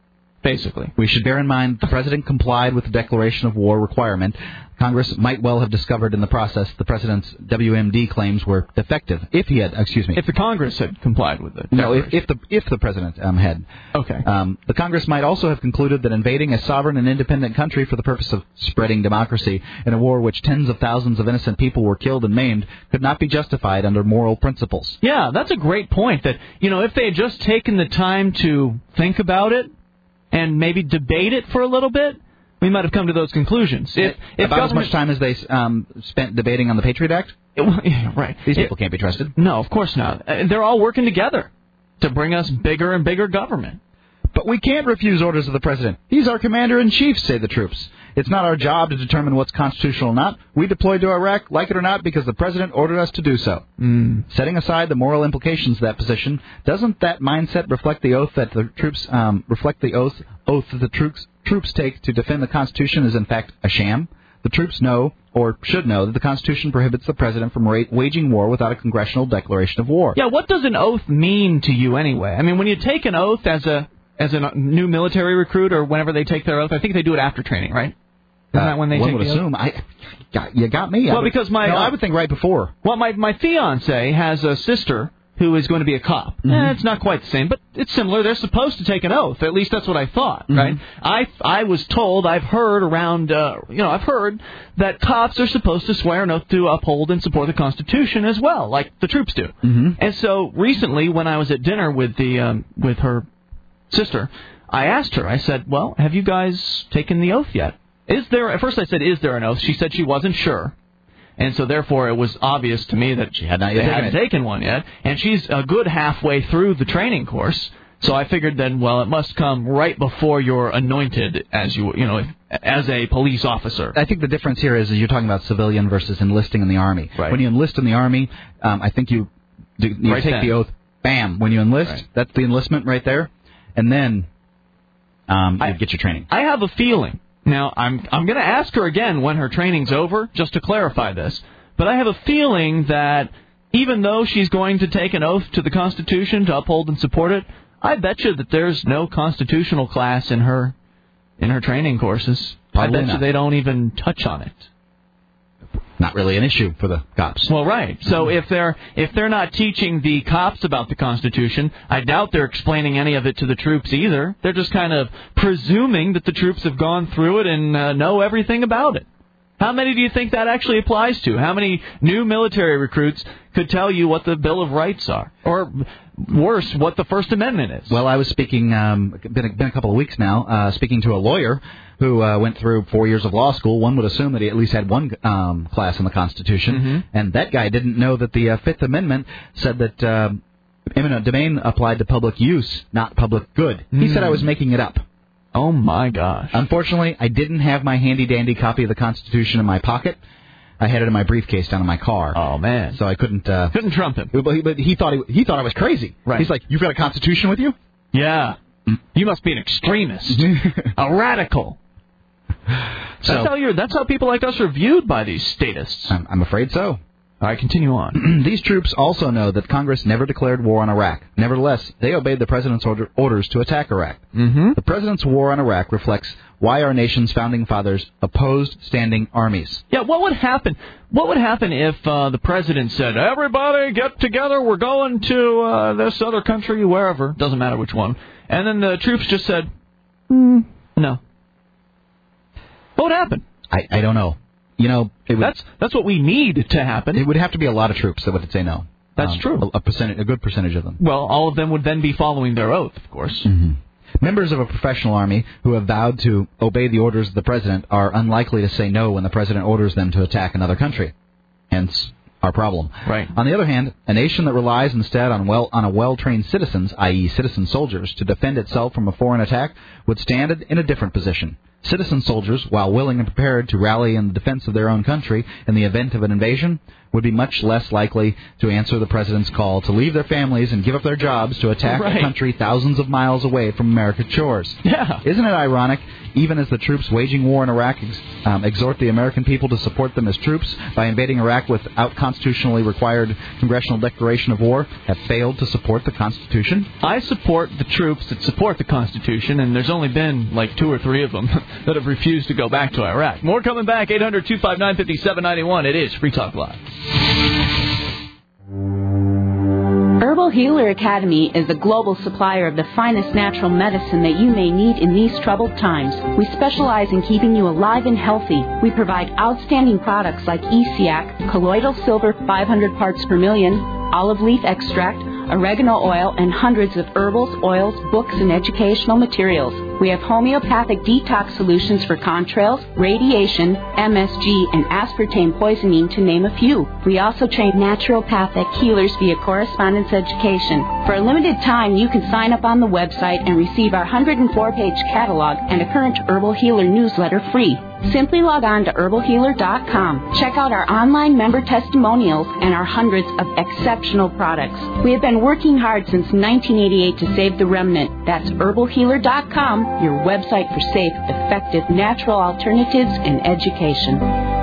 basically. We should bear in mind the president complied with the declaration of war requirement. Congress might well have discovered in the process the president's W M D claims were defective. If he had, excuse me. If the Congress had complied with it. No, if, if the if the president um, had. Okay. Um, the Congress might also have concluded that invading a sovereign and independent country for the purpose of spreading democracy in a war which tens of thousands of innocent people were killed and maimed could not be justified under moral principles. Yeah, that's a great point. That, you know, if they had just taken the time to think about it and maybe debate it for a little bit, we might have come to those conclusions. If, if About as much time as they um, spent debating on the Patriot Act? It, yeah, right. These it, people can't be trusted. No, of course not. Uh, they're all working together to bring us bigger and bigger government. But we can't refuse orders of the president. He's our commander-in-chief, say the troops. It's not our job to determine what's constitutional or not. We deployed to Iraq, like it or not, because the president ordered us to do so. Mm. Setting aside the moral implications of that position, doesn't that mindset reflect the oath that the troops um, reflect the oath oath that the troops troops take to defend the Constitution is in fact a sham? The troops know, or should know, that the Constitution prohibits the president from ra- waging war without a congressional declaration of war. Yeah, what does an oath mean to you anyway? I mean, when you take an oath as a as a new military recruit or whenever they take their oath, I think they do it after training, right? Isn't Uh, that when they one take would the assume. oath? I, got, you got me. I Well, would, because my... No, uh, I would think right before. Well, my, my fiancé has a sister who is going to be a cop. Mm-hmm. Eh, it's not quite the same, but it's similar. They're supposed to take an oath. At least that's what I thought, Mm-hmm. right? I, I was told, I've heard around, uh, you know, I've heard that cops are supposed to swear an oath to uphold and support the Constitution as well, like the troops do. Mm-hmm. And so recently, when I was at dinner with the um, with her sister, I asked her, I said, well, have you guys taken the oath yet? Is there, at first I said, is there an oath? She said she wasn't sure. And so therefore it was obvious to me that she had not they yet taken hadn't it. taken one yet. And she's a good halfway through the training course. So I figured then, well, it must come right before you're anointed as you, you know, as a police officer. I think the difference here is, is you're talking about civilian versus enlisting in the Army. Right. When you enlist in the Army, um, I think you, do, you Right take then. the oath, bam. When you enlist, Right. that's the enlistment right there. And then um, I- you get your training. I have a feeling. Now, I'm I'm going to ask her again when her training's over, just to clarify this. But I have a feeling that even though she's going to take an oath to the Constitution to uphold and support it, I bet you that there's no constitutional class in her in her training courses. Probably I bet not. you they don't even touch on it. Not really an issue for the cops. Well, right. So if they're if they're not teaching the cops about the Constitution, I doubt they're explaining any of it to the troops either. They're just kind of presuming that the troops have gone through it and uh, know everything about it. How many do you think that actually applies to? How many new military recruits could tell you what the Bill of Rights are? Or worse, what the First Amendment is? Well, I was speaking, um, been, a, been a couple of weeks now, uh, speaking to a lawyer who uh, went through four years of law school. One would assume that he at least had one um, class in the Constitution, Mm-hmm. and that guy didn't know that the uh, Fifth Amendment said that uh, eminent domain applied to public use, not public good. He Mm. said I was making it up. Oh, my gosh. Unfortunately, I didn't have my handy-dandy copy of the Constitution in my pocket. I had it in my briefcase down in my car. Oh, man. So I couldn't... Uh, Couldn't trump him. But he, but he thought he, he thought I was crazy. Right. He's like, "You've got a Constitution with you?" Yeah. You must be an extremist. A radical. That's, So- how you're, that's how people like us are viewed by these statists. I'm, I'm afraid so. All right, continue on. These troops also know that Congress never declared war on Iraq. Nevertheless, they obeyed the president's order, orders to attack Iraq. Mm-hmm. The president's war on Iraq reflects why our nation's founding fathers opposed standing armies. Yeah, what would happen? What would happen if uh, the president said, "Everybody get together, we're going to uh, this other country, wherever, doesn't matter which one," and then the troops just said, mm, "No." What would happen? I, I don't know. You know, it would, That's that's what we need to happen. it would have to be a lot of troops that would say no. That's Um, true. A, a percentage, a good percentage of them. Well, all of them would then be following their oath, of course. Mm-hmm. Members of a professional army who have vowed to obey the orders of the president are unlikely to say no when the president orders them to attack another country. Hence, our problem. Right. On the other hand, a nation that relies instead on well on a well-trained citizens, that is citizen soldiers, to defend itself from a foreign attack would stand in a different position. Citizen soldiers, while willing and prepared to rally in the defense of their own country in the event of an invasion, would be much less likely to answer the president's call to leave their families and give up their jobs to attack right. a country thousands of miles away from America's shores. Yeah. Isn't it ironic, even as the troops waging war in Iraq ex- um, exhort the American people to support them as troops by invading Iraq without constitutionally required congressional declaration of war, have failed to support the Constitution? I support the troops that support the Constitution, and there's only been like two or three of them that have refused to go back to Iraq. More coming back, eight hundred, two five nine, five seven nine one. It is Free Talk Live. Herbal Healer Academy is a global supplier of the finest natural medicine that you may need in these troubled times. We specialize in keeping you alive and healthy. We provide outstanding products like E C A C, colloidal silver five hundred parts per million, olive leaf extract, oregano oil, and hundreds of herbals, oils, books, and educational materials. We have homeopathic detox solutions for contrails, radiation, M S G, and aspartame poisoning, to name a few. We also train naturopathic healers via correspondence education. For a limited time, you can sign up on the website and receive our one hundred four page catalog and a current Herbal Healer newsletter free. Simply log on to herbal healer dot com. Check out our online member testimonials and our hundreds of exceptional products. We have been working hard since nineteen eighty-eight to save the remnant. That's herbal healer dot com, your website for safe, effective, natural alternatives and education.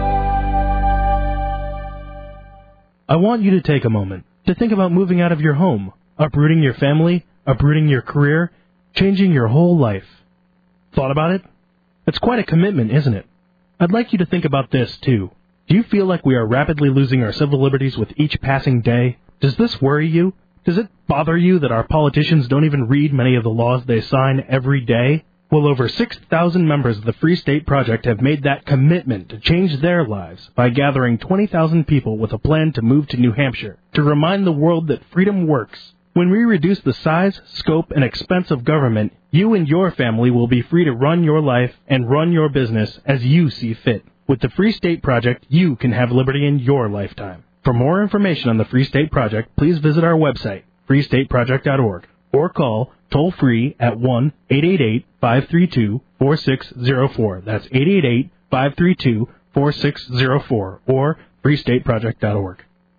I want you to take a moment to think about moving out of your home, uprooting your family, uprooting your career, changing your whole life. Thought about it? It's quite a commitment, isn't it? I'd like you to think about this, too. Do you feel like we are rapidly losing our civil liberties with each passing day? Does this worry you? Does it bother you that our politicians don't even read many of the laws they sign every day? Well, over six thousand members of the Free State Project have made that commitment to change their lives by gathering twenty thousand people with a plan to move to New Hampshire to remind the world that freedom works. When we reduce the size, scope, and expense of government, you and your family will be free to run your life and run your business as you see fit. With the Free State Project, you can have liberty in your lifetime. For more information on the Free State Project, please visit our website, free state project dot org, or call toll-free at one eight eight eight, five three two, four six zero four. That's eight eight eight, five three two, four six zero four, or free state project dot org.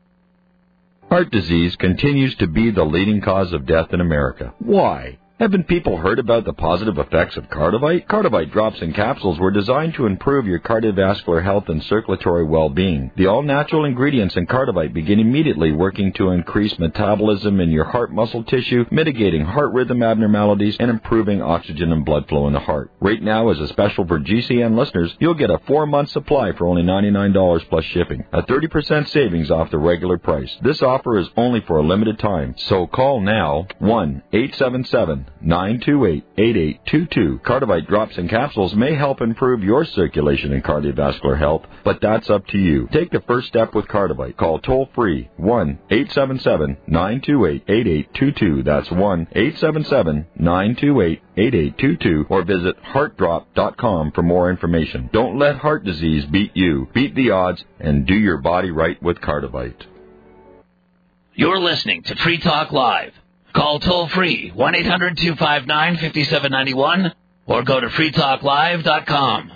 Heart disease continues to be the leading cause of death in America. Why? Haven't people heard about the positive effects of Cardivite? Cardivite drops and capsules were designed to improve your cardiovascular health and circulatory well-being. The all-natural ingredients in Cardivite begin immediately working to increase metabolism in your heart muscle tissue, mitigating heart rhythm abnormalities, and improving oxygen and blood flow in the heart. Right now, as a special for G C N listeners, you'll get a four-month supply for only ninety-nine dollars plus shipping, a thirty percent savings off the regular price. This offer is only for a limited time, so call now, one eight seven seven, nine two eight, eight eight two two. Cardivite drops and capsules may help improve your circulation and cardiovascular health, but that's up to you. Take the first step with Cardivite. Call toll-free one eight seven seven, nine two eight, eight eight two two. That's one eight seven seven, nine two eight, eight eight two two, or visit heart drop dot com for more information. Don't let heart disease beat you. Beat the odds and do your body right with Cardivite. You're listening to Free Talk Live. Call toll-free one eight hundred, two five nine, five seven nine one or go to free talk live dot com.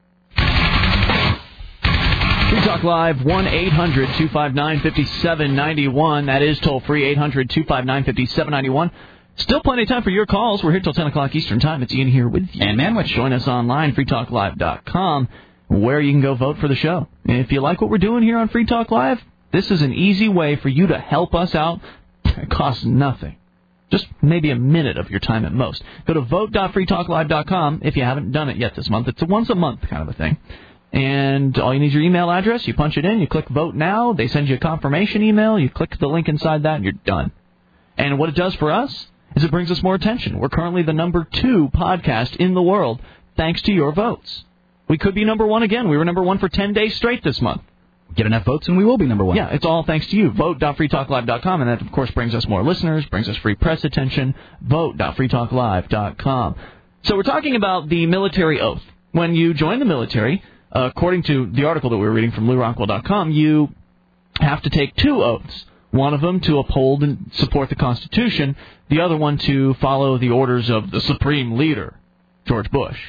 Free Talk Live, one eight hundred, two five nine, five seven nine one. That is toll-free, eight hundred, two five nine, five seven nine one. Still plenty of time for your calls. We're here till ten o'clock Eastern Time. It's Ian here with you. And Manwich. Join us online, free talk live dot com, where you can go vote for the show. And if you like what we're doing here on Free Talk Live, this is an easy way for you to help us out. It costs nothing. Just maybe a minute of your time at most. Go to vote dot free talk live dot com if you haven't done it yet this month. It's a once-a-month kind of a thing. And all you need is your email address. You punch it in. You click Vote Now. They send you a confirmation email. You click the link inside that, and you're done. And what it does for us is it brings us more attention. We're currently the number two podcast in the world thanks to your votes. We could be number one again. We were number one for ten days straight this month. Get enough votes and we will be number one. Yeah, it's all thanks to you. vote dot free talk live dot com, and that, of course, brings us more listeners, brings us free press attention. vote dot free talk live dot com. So we're talking about the military oath. When you join the military, uh, according to the article that we were reading from Lou Rockwell dot com, you have to take two oaths. One of them to uphold and support the Constitution, the other one to follow the orders of the Supreme Leader, George Bush.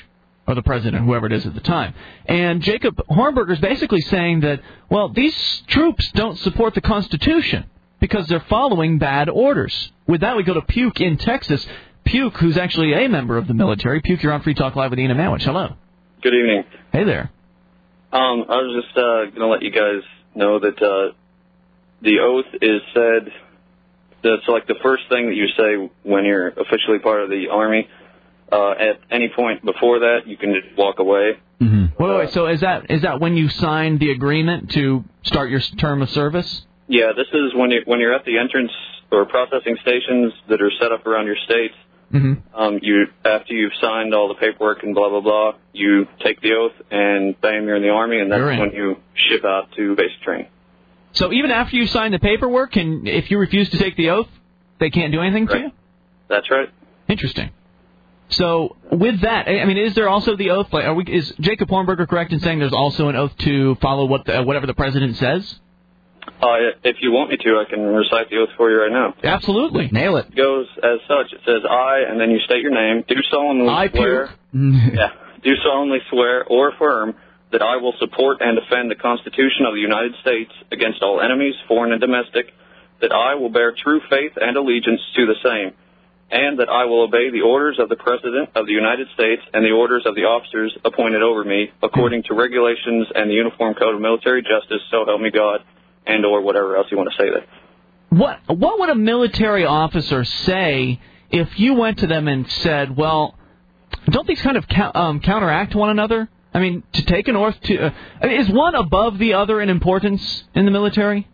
or the president, whoever it is at the time. And Jacob Hornberger is basically saying that, well, these troops don't support the Constitution because they're following bad orders. With that, we go to Puke in Texas. Puke, who's actually a member of the military. Puke, you're on Free Talk Live with Ian and Manwich. Hello. Good evening. Hey there. Um, I was just uh, going to let you guys know that uh, the oath is said, that's like the first thing that you say when you're officially part of the Army. Uh, at any point before that, you can just walk away. Mm-hmm. Wait, wait, so is that is that when you signed the agreement to start your term of service? Yeah, this is when, you, when you're at the entrance or processing stations that are set up around your states. Mm-hmm. Um, you after you've signed all the paperwork and blah, blah, blah, you take the oath and bam, you're in the Army, and that's when you ship out to basic training. So even after you sign the paperwork, and if you refuse to take the oath, they can't do anything right. to you? That's right. Interesting. So with that, I mean, is there also the oath? Like, are we? Is Jacob Hornberger correct in saying there's also an oath to follow what the, whatever the president says? Uh, if you want me to, I can recite the oath for you right now. Absolutely. Nail it. It goes as such. It says, I, and then you state your name, do solemnly I swear. yeah, do solemnly swear or affirm that I will support and defend the Constitution of the United States against all enemies, foreign and domestic, that I will bear true faith and allegiance to the same, and that I will obey the orders of the President of the United States and the orders of the officers appointed over me, according to regulations and the Uniform Code of Military Justice, so help me God, and or whatever else you want to say there. What what would a military officer say if you went to them and said, well, don't these kind of ca- um, counteract one another? I mean, to take an oath to... Uh, I mean, is one above the other in importance in the military?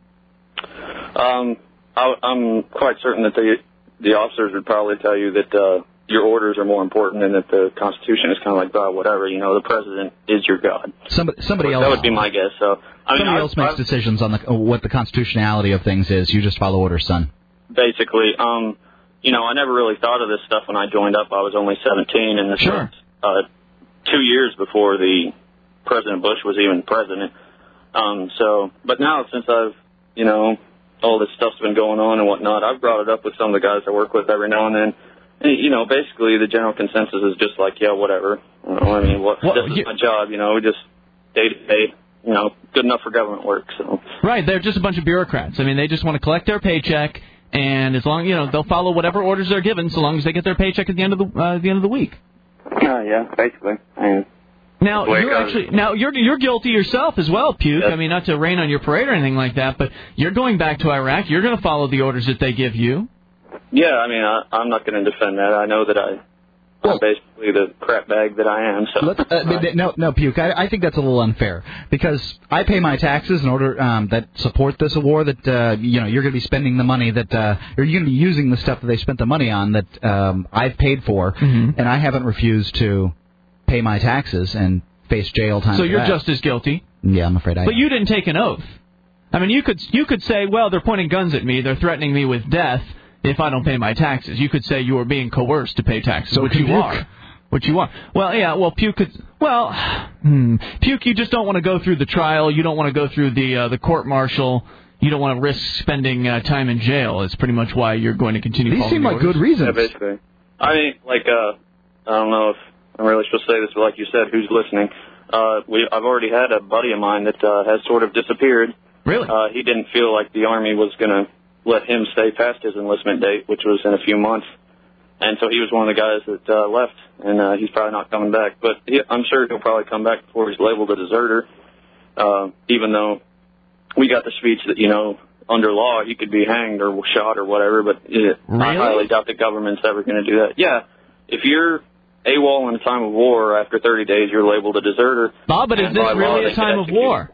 Um, I, I'm quite certain that the the officers would probably tell you that uh, your orders are more important and that the Constitution is kind of like, God, whatever. You know, the President is your God. Somebody, somebody that else... That would be my guess. So I mean, somebody I've, else makes I've, decisions on the, what the constitutionality of things is. You just follow orders, son. Basically. Um, you know, I never really thought of this stuff when I joined up. I was only seventeen, and this sure. was uh, two years before the President Bush was even president. Um, so, but now since I've, you know, all this stuff's been going on and whatnot, I've brought it up with some of the guys I work with every now and then. And, you know, basically the general consensus is just like, yeah, whatever. You know, I mean, what, well, this is you, my job, you know, we just day to day, you know, good enough for government work. So right, they're just a bunch of bureaucrats. I mean, they just want to collect their paycheck, and as long, you know, they'll follow whatever orders they're given, so long as they get their paycheck at the end of the uh, the end of the week. Uh, yeah, basically. I Now you're actually now you're you're guilty yourself as well, Puke. Yes. I mean, not to rain on your parade or anything like that, but you're going back to Iraq. You're going to follow the orders that they give you. Yeah, I mean, I, I'm not going to defend that. I know that I, I'm basically the crap bag that I am. So Let's, uh, no, no, Puke. I, I think that's a little unfair because I pay my taxes in order um, that support this war. That uh, you know, you're going to be spending the money that, uh, or you're going to be using the stuff that they spent the money on that um, I've paid for, mm-hmm. and I haven't refused to pay my taxes and face jail time. So you're that. just as guilty. Yeah, I'm afraid I. But am. you didn't take an oath. I mean, you could you could say, well, they're pointing guns at me, they're threatening me with death if I don't pay my taxes. You could say you are being coerced to pay taxes, so which you Puke. are. Which you are. Well, yeah. Well, Puke could. Well, hmm, Puke, you just don't want to go through the trial. You don't want to go through the uh, the court martial. You don't want to risk spending uh, time in jail. It's pretty much why you're going to continue. These seem like orders. good reasons. Yeah, basically. I mean, like, uh, I don't know if I'm really supposed to say this, but like you said, who's listening? Uh, we, I've already had a buddy of mine that uh, has sort of disappeared. Really? Uh, he didn't feel like the Army was going to let him stay past his enlistment date, which was in a few months. And so he was one of the guys that uh, left, and uh, he's probably not coming back. But he, I'm sure he'll probably come back before he's labeled a deserter, uh, even though we got the speech that, you know, under law he could be hanged or shot or whatever. But uh, really? I highly doubt the government's ever going to do that. Yeah, if you're AWOL in a time of war, after thirty days you're labeled a deserter. Ah, but is this really a time of war?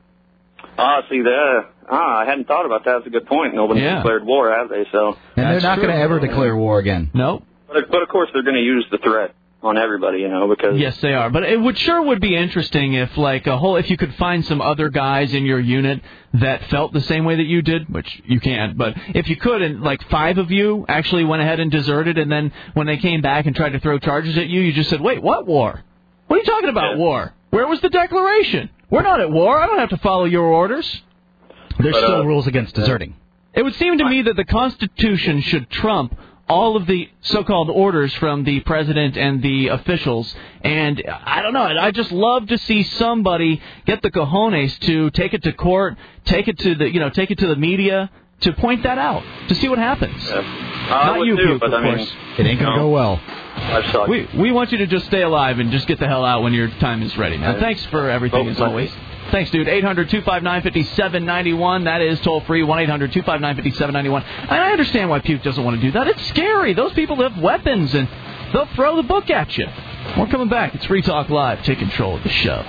Ah, see that. Ah, I hadn't thought about that. That's a good point. Nobody's yeah. declared war, have they? So, and they're not going to ever declare war again. No. But, but of course, they're going to use the threat on everybody, you know, because yes, they are. But it would sure would be interesting if, like, a whole if you could find some other guys in your unit that felt the same way that you did, which you can't. But if you could, and like five of you actually went ahead and deserted, and then when they came back and tried to throw charges at you, you just said, "Wait, what war? What are you talking about? Yeah. War? Where was the declaration? We're not at war. I don't have to follow your orders." There's but, still uh, rules against deserting. It would seem to me that the Constitution should trump all of the so-called orders from the president and the officials. And I don't know, I just love to see somebody get the cojones to take it to court, take it to the, you know, take it to the media, to point that out, to see what happens. Yeah. Not you, too, Puke, but of I mean, course. It ain't going to go well. I've saw We we want you to just stay alive and just get the hell out when your time is ready, man. Thanks for everything, as always. Thanks, dude. eight hundred two five nine five seven nine one. That is toll-free, one eight hundred two five nine five seven nine one. And I understand why Puke doesn't want to do that. It's scary. Those people have weapons, and they'll throw the book at you. We're coming back. It's Free Talk Live. Take control of the show.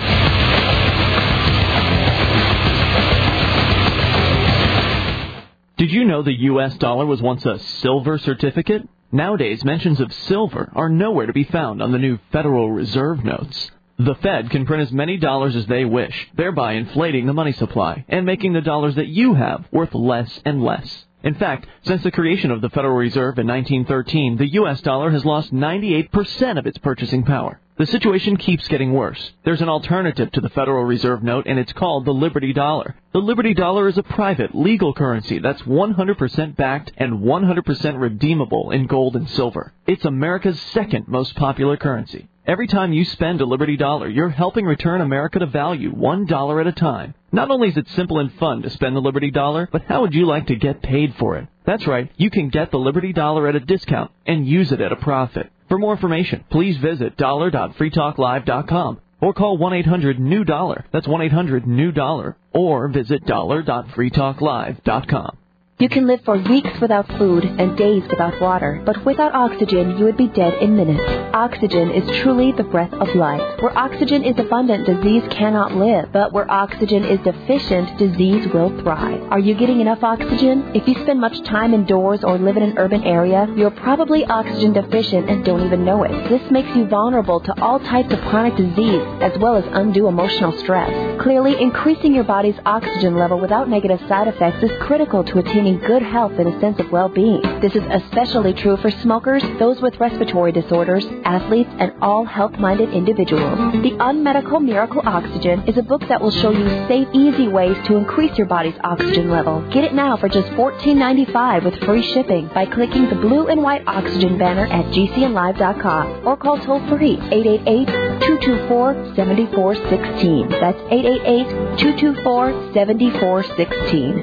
Did you know the U S dollar was once a silver certificate? Nowadays, mentions of silver are nowhere to be found on the new Federal Reserve notes. The Fed can print as many dollars as they wish, thereby inflating the money supply and making the dollars that you have worth less and less. In fact, since the creation of the Federal Reserve in nineteen thirteen, the U S dollar has lost ninety-eight percent of its purchasing power. The situation keeps getting worse. There's an alternative to the Federal Reserve note, and it's called the Liberty Dollar. The Liberty Dollar is a private, legal currency that's one hundred percent backed and one hundred percent redeemable in gold and silver. It's America's second most popular currency. Every time you spend a Liberty Dollar, you're helping return America to value, one dollar at a time. Not only is it simple and fun to spend the Liberty Dollar, but how would you like to get paid for it? That's right, you can get the Liberty Dollar at a discount and use it at a profit. For more information, please visit dollar dot free talk live dot com or call one eight hundred new dollar. That's one eight hundred new dollar. Or visit dollar dot free talk live dot com. You can live for weeks without food and days without water, but without oxygen, you would be dead in minutes. Oxygen is truly the breath of life. Where oxygen is abundant, disease cannot live, but where oxygen is deficient, disease will thrive. Are you getting enough oxygen? If you spend much time indoors or live in an urban area, you're probably oxygen deficient and don't even know it. This makes you vulnerable to all types of chronic disease, as well as undue emotional stress. Clearly, increasing your body's oxygen level without negative side effects is critical to attaining good health and a sense of well-being. This is especially true for smokers, those with respiratory disorders, athletes, and all health-minded individuals. The Unmedical Miracle Oxygen is a book that will show you safe, easy ways to increase your body's oxygen level. Get it now for just fourteen ninety-five with free shipping by clicking the blue and white oxygen banner at G C N live dot com or call toll-free eight eight eight, two two four, seven four one six. That's eight eight eight, two two four, seven four one six.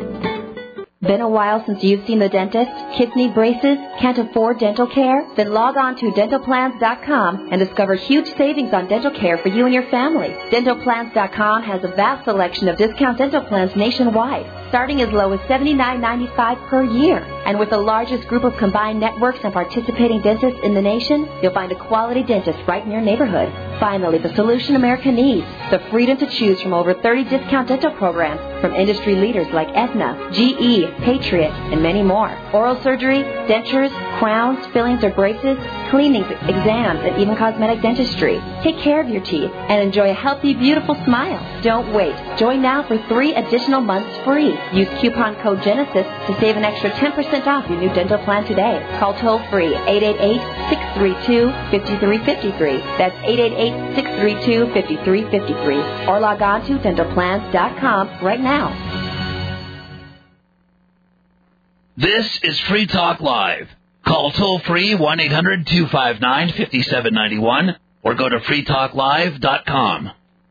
Been a while since you've seen the dentist? Kids need braces? Can't afford dental care? Then log on to dental plans dot com and discover huge savings on dental care for you and your family. dental plans dot com has a vast selection of discount dental plans nationwide, starting as low as seventy-nine ninety-five per year. And with the largest group of combined networks and participating dentists in the nation, you'll find a quality dentist right in your neighborhood. Finally, the solution America needs, the freedom to choose from over thirty discount dental programs from industry leaders like Aetna, G E, Patriot, and many more. Oral surgery, dentures, crowns, fillings or braces, cleanings, exams, and even cosmetic dentistry. Take care of your teeth and enjoy a healthy, beautiful smile. Don't wait. Join now for three additional months free. Use coupon code Genesis to save an extra ten percent off your new dental plan today. Call toll-free eight eight eight, six three two, five three five three. That's eight eight eight, six three two, five three five three. Or log on to dental plans dot com right now. This is Free Talk Live. Call toll-free one eight hundred two five nine five seven nine one or go to free talk live dot com.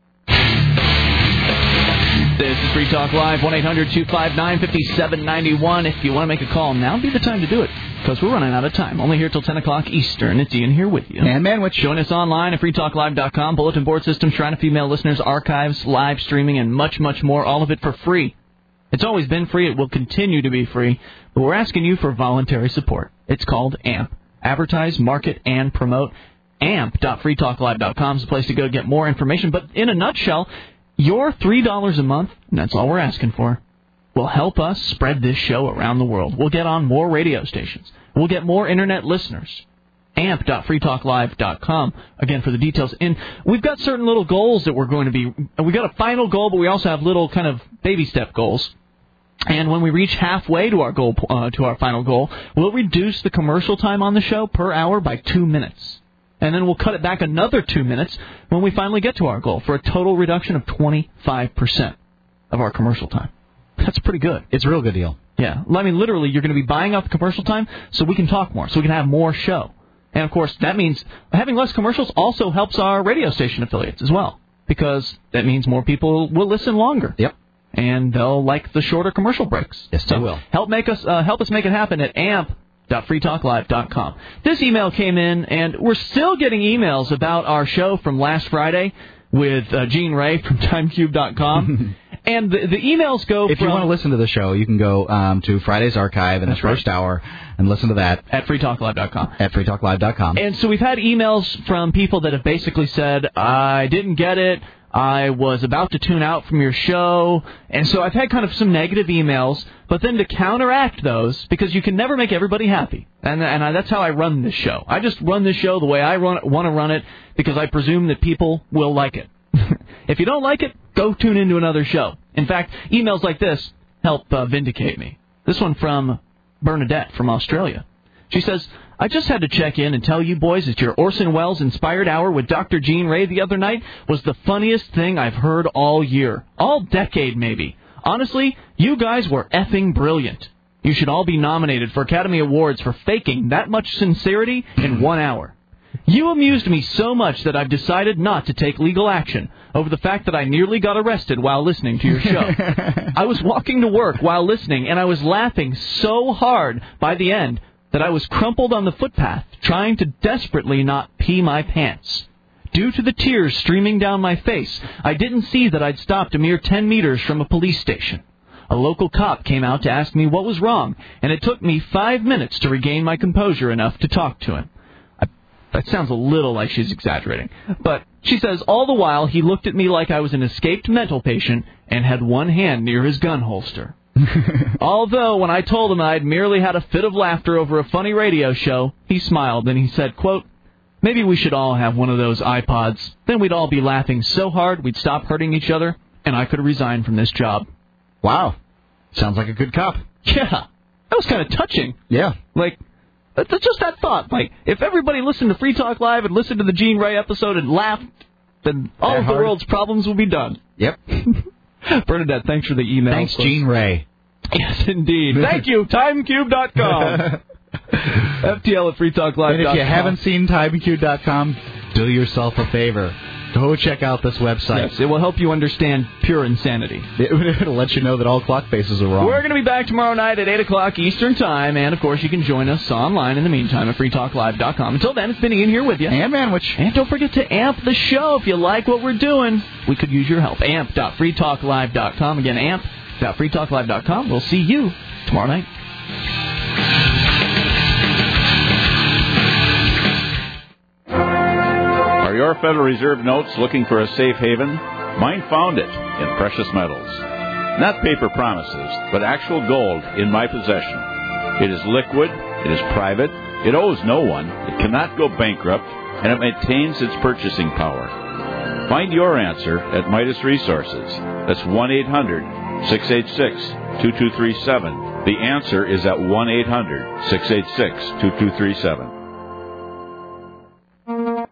This is Free Talk Live, one eight hundred two five nine five seven nine one. If you want to make a call, now would be the time to do it, because we're running out of time. Only here till ten o'clock Eastern. It's Ian here with you. And Manwich. Join us online at free talk live dot com. Bulletin board system, Shrine of Female Listeners, archives, live streaming, and much, much more. All of it for free. It's always been free. It will continue to be free. But we're asking you for voluntary support. It's called A M P. Advertise, market, and promote. A M P dot free talk live dot com is the place to go to get more information. But in a nutshell, your three dollars a month, and that's all we're asking for, will help us spread this show around the world. We'll get on more radio stations. We'll get more Internet listeners. A M P dot free talk live dot com, again, for the details. And we've got certain little goals that we're going to be... We've got a final goal, but we also have little kind of baby step goals. And when we reach halfway to our goal, uh, to our final goal, we'll reduce the commercial time on the show per hour by two minutes. And then we'll cut it back another two minutes when we finally get to our goal for a total reduction of twenty-five percent of our commercial time. That's pretty good. It's a real good deal. Yeah, I mean, literally, you're going to be buying out the commercial time so we can talk more, so we can have more show. And, of course, that means having less commercials also helps our radio station affiliates as well, because that means more people will listen longer. Yep. And they'll like the shorter commercial breaks. Yes, so they will. Help, make us, uh, help us make it happen at amp dot free talk live dot com. This email came in, and we're still getting emails about our show from last Friday with uh, Gene Ray from time cube dot com. And the, the emails go If from... you want to listen to the show, you can go um, to Friday's archive in the first right. hour and listen to that. At free talk live dot com. At free talk live dot com. And so we've had emails from people that have basically said, I didn't get it, I was about to tune out from your show. And so I've had kind of some negative emails, but then to counteract those, because you can never make everybody happy. And, and I, that's how I run this show. I just run this show the way I run, want to run it, because I presume that people will like it. If you don't like it, go tune into another show. In fact, emails like this help uh, vindicate me. This one from Bernadette from Australia. She says, I just had to check in and tell you boys that your Orson Welles inspired hour with Doctor Gene Ray the other night was the funniest thing I've heard all year. All decade, maybe. Honestly, you guys were effing brilliant. You should all be nominated for Academy Awards for faking that much sincerity in one hour. You amused me so much that I've decided not to take legal action over the fact that I nearly got arrested while listening to your show. I was walking to work while listening, and I was laughing so hard by the end that I was crumpled on the footpath, trying to desperately not pee my pants. Due to the tears streaming down my face, I didn't see that I'd stopped a mere ten meters from a police station. A local cop came out to ask me what was wrong, and it took me five minutes to regain my composure enough to talk to him. I, that sounds a little like she's exaggerating. But she says, all the while he looked at me like I was an escaped mental patient and had one hand near his gun holster. Although, when I told him I'd merely had a fit of laughter over a funny radio show, he smiled and he said, quote, maybe we should all have one of those iPods. Then we'd all be laughing so hard we'd stop hurting each other, and I could resign from this job. Wow. Sounds like a good cop. Yeah. That was kind of touching. Yeah. Like, that's just that thought. Like, if everybody listened to Free Talk Live and listened to the Gene Ray episode and laughed, then all that of the hard. world's problems will be done. Yep. Bernadette, thanks for the email. Thanks, Gene Ray. Yes, indeed. Thank you, time cube dot com. F T L at free talk live dot com. And if you haven't seen time cube dot com, do yourself a favor. Go check out this website. Yes, it will help you understand pure insanity. It'll let you know that all clock faces are wrong. We're going to be back tomorrow night at eight o'clock Eastern Time, and, of course, you can join us online in the meantime at free talk live dot com. Until then, it's been Ian here with you. And Manwich. And don't forget to amp the show if you like what we're doing. We could use your help. amp dot free talk live dot com. Again, amp dot free talk live dot com. We'll see you tomorrow night. Are your Federal Reserve notes looking for a safe haven? Mine found it in precious metals. Not paper promises, but actual gold in my possession. It is liquid, it is private, it owes no one, it cannot go bankrupt, and it maintains its purchasing power. Find your answer at Midas Resources. That's one eight hundred six eight six two two three seven. The answer is at one eight hundred six eight six two two three seven.